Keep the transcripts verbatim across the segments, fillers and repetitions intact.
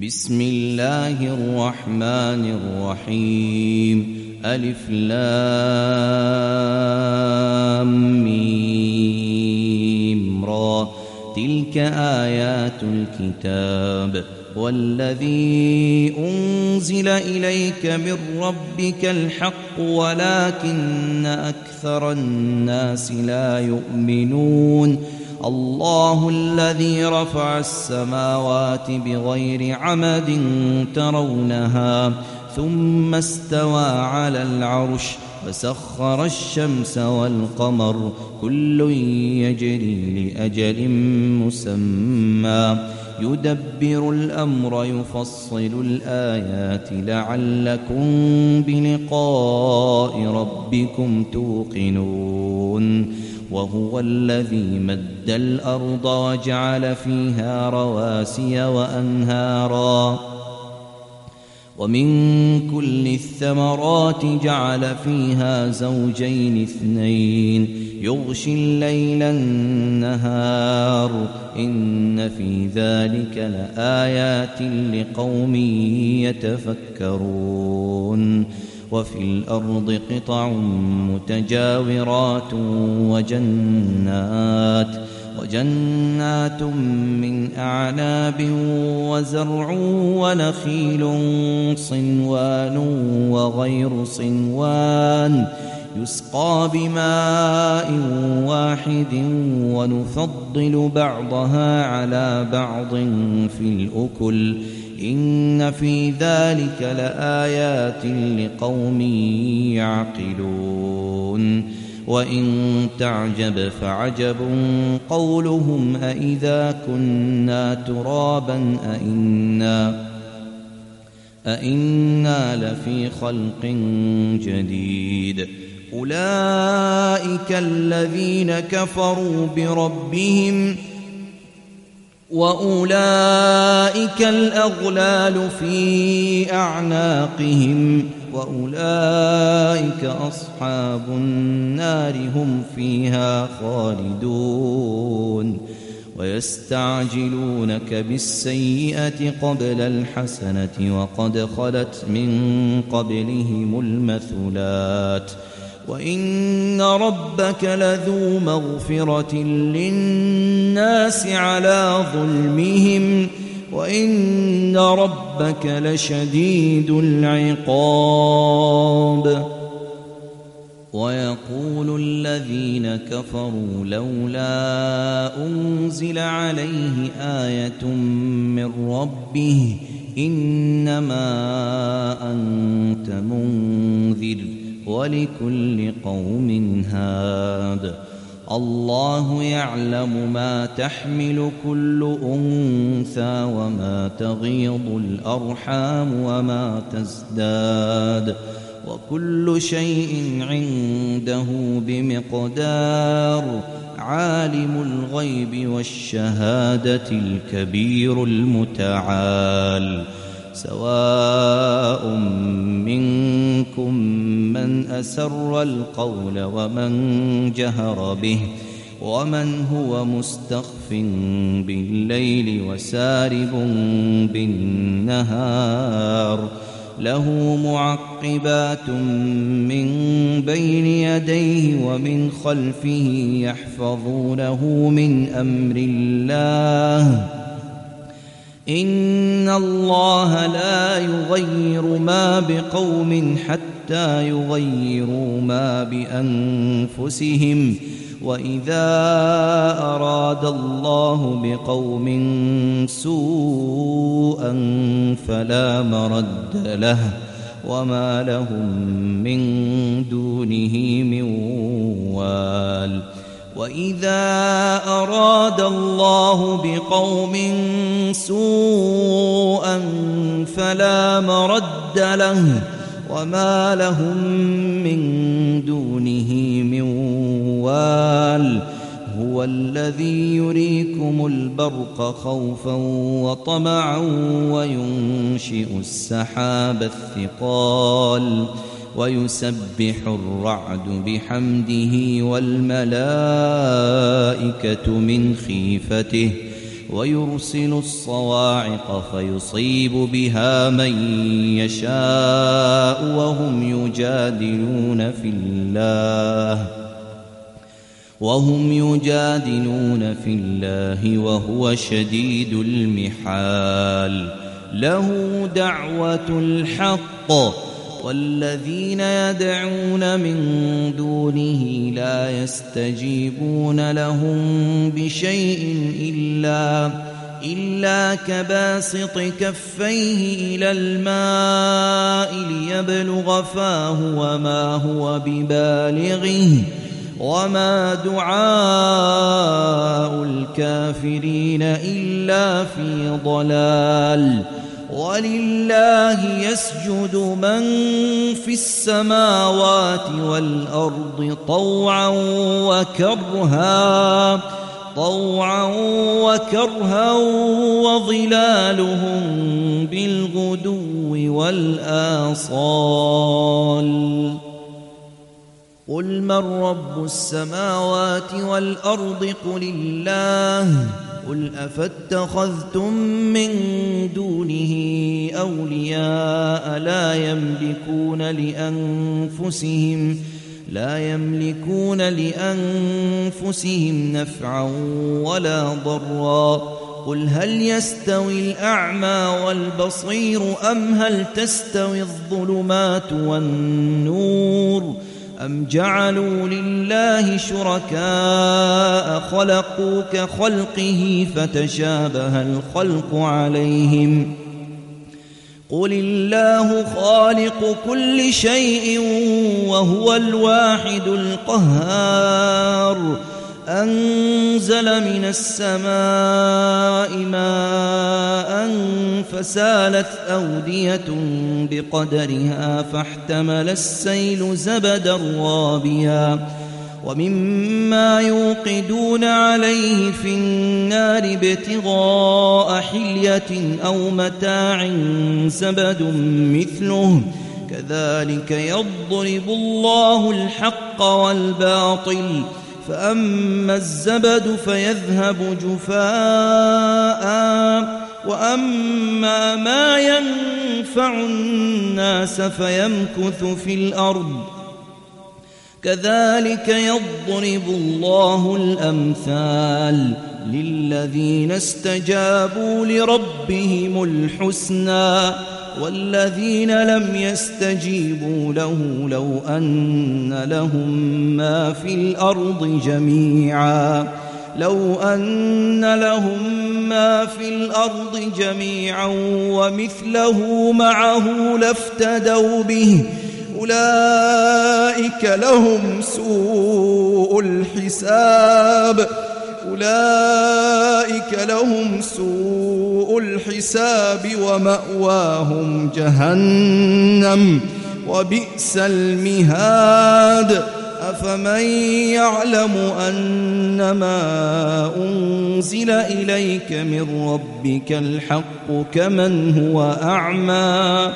بسم الله الرحمن الرحيم. ألف لام ميم را. تلك آيات الكتاب والذي أنزل إليك من ربك الحق ولكن أكثر الناس لا يؤمنون. الله الذي رفع السماوات بغير عمد ترونها ثم استوى على العرش وسخر الشمس والقمر كل يجري لأجل مسمى يدبر الأمر يفصل الآيات لعلكم بلقاء ربكم توقنون. وهو الذي مد الأرض وجعل فيها رواسي وأنهارا ومن كل الثمرات جعل فيها زوجين اثنين يغشي الليل النهار إن في ذلك لآيات لقوم يتفكرون. وفي الأرض قطع متجاورات وجنات وجنات من أعناب وزرع ونخيل صنوان وغير صنوان يسقى بماء واحد ونفضل بعضها على بعض في الأكل إن في ذلك لآيات لقوم يعقلون. وإن تعجب فعجب قولهم أإذا كنا ترابا أإنا, أإنا لفي خلق جديد. أولئك الذين كفروا بربهم وأولئك الأغلال في أعناقهم وأولئك أصحاب النار هم فيها خالدون. ويستعجلونك بالسيئة قبل الحسنة وقد خلت من قبلهم المثلات وإن ربك لذو مغفرة للناس على ظلمهم وإن ربك لشديد العقاب. ويقول الذين كفروا لولا أنزل عليه آية من ربه إنما أنت منذر ولكل قوم هاد. الله يعلم ما تحمل كل أنثى وما تغيض الأرحام وما تزداد وكل شيء عنده بمقدار. عالم الغيب والشهادة الكبير المتعال. سواء منكم من أسر القول ومن جهر به ومن هو مستخف بالليل وسارب بالنهار له معقبات من بين يديه ومن خلفه يحفظونه من أمر الله إن الله لا يغير ما بقوم حتى يغيروا ما بأنفسهم وإذا أراد الله بقوم سوءا فلا مرد له وما لهم من دونه من وال. وإذا أراد الله بقوم سوءا فلا مرد له وما لهم من دونه من وال. هو الذي يريكم البرق خوفا وطمعا وينشئ السحاب الثقال ويسبح الرعد بحمده والملائكة من خيفته ويرسل الصواعق فيصيب بها من يشاء وهم يجادلون في الله وهم يجادلون في الله وهو شديد المحال. له دعوة الحق والذين يدعون من دونه لا يستجيبون لهم بشيء إلا إلا كباسط كفيه إلى الماء ليبلغ فاه وما هو ببالغه وما دعاء الكافرين إلا في ضلال. ولله يسجد من في السماوات والأرض طوعا وكرها طوعا وكرها وظلالهم بالغدو والآصال. قل من رب السماوات والأرض قل الله قل أفاتخذتم من دونه أولياء لا يملكون لأنفسهم لا يملكون لأنفسهم نفعا ولا ضرا. قل هل يستوي الأعمى والبصير أم هل تستوي الظلمات والنور أم جعلوا لله شركاء خلقوا كخلقه فتشابه الخلق عليهم. قل الله خالق كل شيء وهو الواحد القهار. أنزل من السماء ماء فسالت أودية بقدرها فاحتمل السيل زبدا رابيا ومما يوقدون عليه في النار ابتغاء حلية أو متاع زبد مثله كذلك يضرب الله الحق والباطل فأما الزبد فيذهب جفاء وأما ما ينفع الناس فيمكث في الأرض كذلك يضرب الله الأمثال للذين استجابوا لربهم الحسنى والذين لم يستجيبوا له لو أن لهم ما في الأرض جميعا لو أن لهم ما في الأرض جميعا ومثله معه لافتدوا به أولئك لهم سوء الحساب أولئك لهم سوء الحساب ومأواهم جهنم وبئس المهاد. أفمن يعلم أنما أنزل إليك من ربك الحق كمن هو أعمى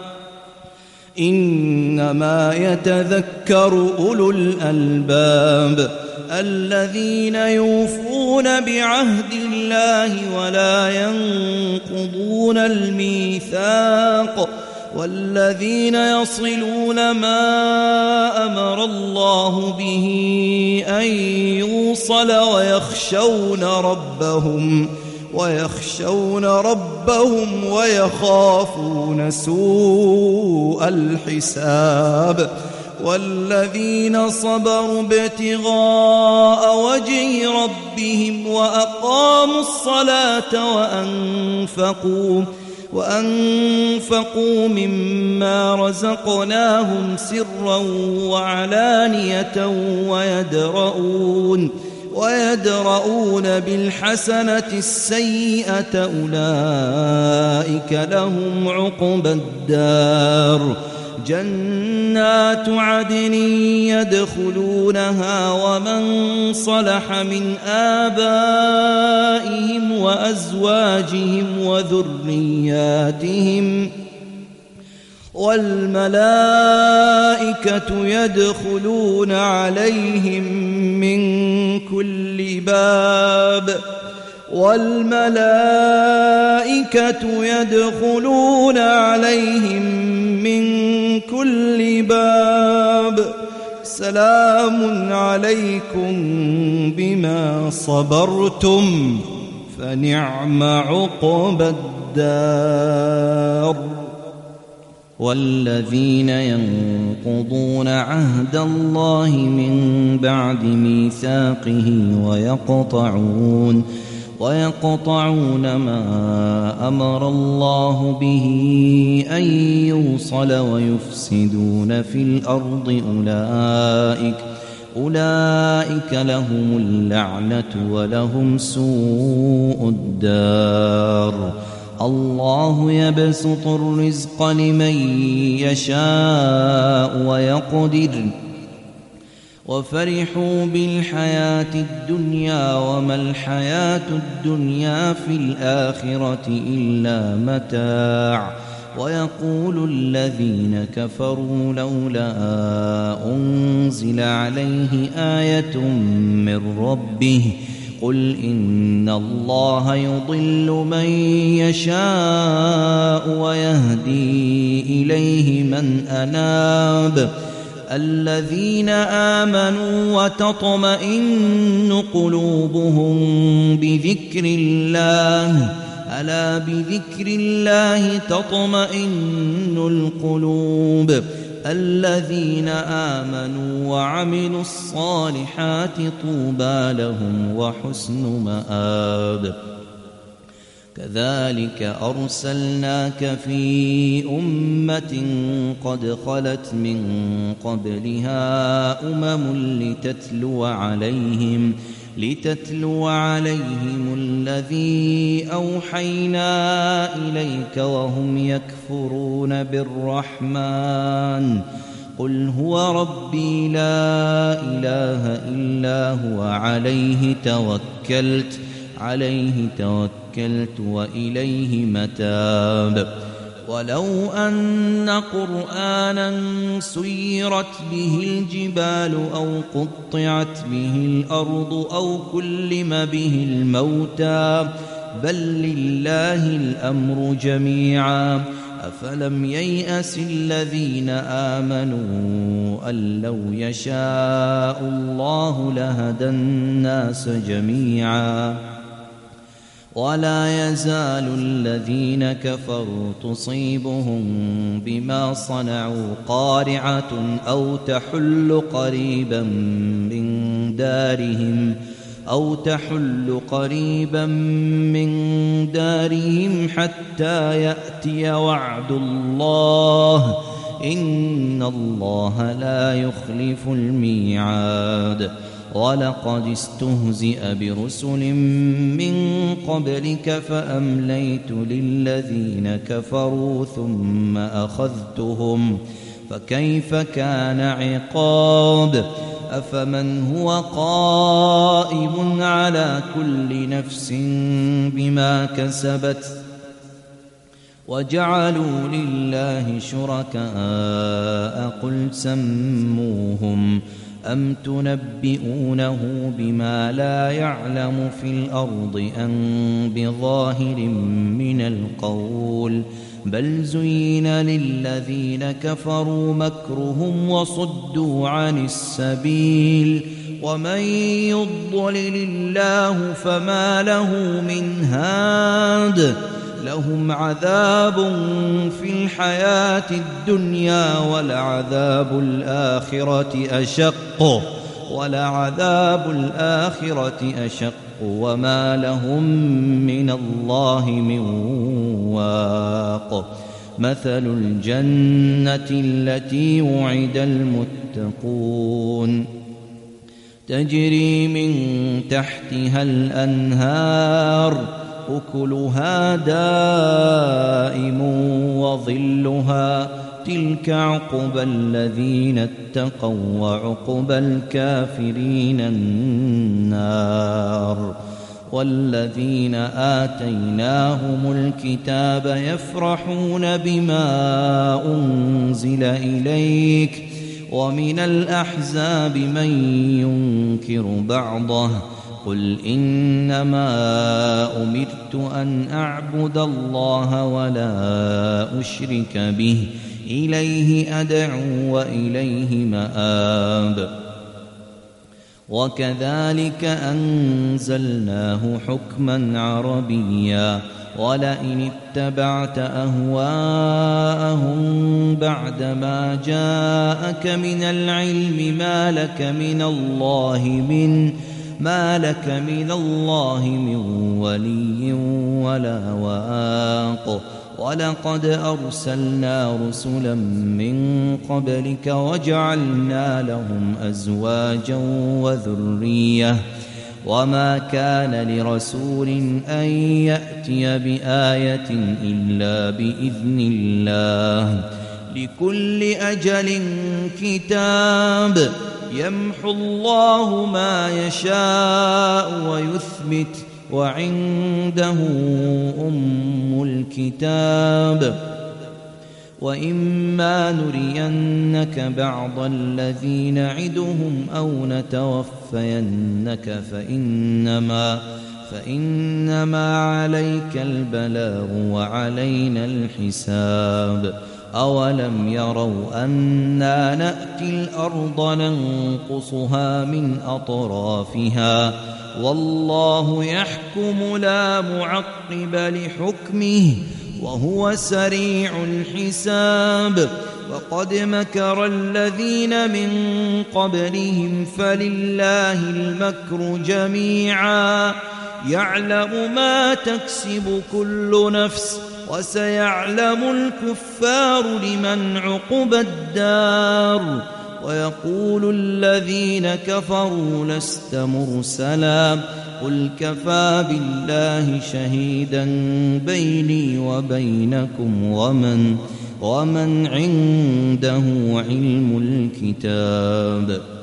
إنما يتذكر أولو الألباب الذين يوفون بعهد الله ولا ينقضون الميثاق والذين يصلون ما أمر الله به أن يوصل ويخشون ربهم ويخشون ربهم ويخافون سوء الحساب والذين صبروا ابتغاء وجه ربهم وأقاموا الصلاة وأنفقوا وأنفقوا مما رزقناهم سرا وعلانية ويدرؤون ويدرؤون بالحسنة السيئة أولئك لهم عقبى الدار جنات عدن يدخلونها ومن صلح من آبائهم وأزواجهم وذرياتهم والملائكة يدخلون عليهم من كل باب والملائكة يدخلون عليهم من كل باب سلام عليكم بما صبرتم فنعم عقبى الدار. والذين ينقضون عهد الله من بعد ميثاقه ويقطعون ويقطعون ما أمر الله به أن يوصل ويفسدون في الأرض أولئك أولئك لهم اللعنة ولهم سوء الدار. الله يبسط الرزق لمن يشاء ويقدر وفرحوا بالحياة الدنيا وما الحياة الدنيا في الآخرة إلا متاع. ويقول الذين كفروا لولا أنزل عليه آية من ربه قل إن الله يضل من يشاء ويهدي إليه من أناب. الذين آمنوا وتطمئن قلوبهم بذكر الله ألا بذكر الله تطمئن القلوب. الذين آمنوا وعملوا الصالحات طوبى لهم وحسن مآب. كذلك أرسلناك في أمة قد خلت من قبلها أمم لتتلو عليهم لتتلو عليهم الذي أوحينا إليك وهم يكفرون بالرحمن قل هو ربي لا إله إلا هو عليه توكلت عليه توكلت وإليه متاب. ولو أن قرآنا سيرت به الجبال أو قطعت به الأرض أو كلم به الموتى بل لله الأمر جميعا أفلم ييأس الذين آمنوا أن لو يشاء الله لهدى الناس جميعا. ولا يزال الذين كفروا تصيبهم بما صنعوا قارعة أو تحل قريبا من دارهم أو تحل قريبا من دارهم حتى يأتي وعد الله إن الله لا يخلف الميعاد. ولقد استهزئ برسل من قبلك فأمليت للذين كفروا ثم أخذتهم فكيف كان عقاب. أفمن هو قائم على كل نفس بما كسبت وجعلوا لله شركاء قل سموهم أم تنبئونه بما لا يعلم في الأرض أم بظاهر من القول بل زين للذين كفروا مكرهم وصدوا عن السبيل ومن يضلل الله فما له من هاد. لهم عذاب في الحياة الدنيا ولعذاب الآخرة أشق ولعذاب الآخرة أشق وما لهم من الله من واق. مثل الجنة التي وعد المتقون تجري من تحتها الأنهار أكلها دائم وظلها تلك عقبى الذين اتقوا وعقبى الكافرين النار. والذين آتيناهم الكتاب يفرحون بما أنزل إليك ومن الأحزاب من ينكر بعضه قل إنما أمرت أن أعبد الله ولا أشرك به إليه أدعو وإليه مآب وكذلك أنزلناه حكما عربيا ولئن اتبعت أهواءهم بعدما جاءك من العلم ما لك من الله من ما لك من الله من ولي ولا واق ولقد أرسلنا رسلا من قبلك وجعلنا لهم أزواجا وذرية وما كان لرسول أن يأتي بآية إلا بإذن الله لكل أجل كتاب يمحو الله ما يشاء ويثبت وعنده أم الكتاب وإما نرينك بعض الذي نعدهم أو نتوفينك فإنما فإنما عليك البلاغ وعلينا الحساب أولم يروا أنا نأتي الأرض ننقصها من أطرافها والله يحكم لا معقب لحكمه وهو سريع الحساب وقد مكر الذين من قبلهم فلله المكر جميعا يعلم ما تكسب كل نفس وسيعلم الكفار لمن عقبى الدار ويقول الذين كفروا لست مرسلا قل كفى بالله شهيدا بيني وبينكم ومن ومن عنده علم الكتاب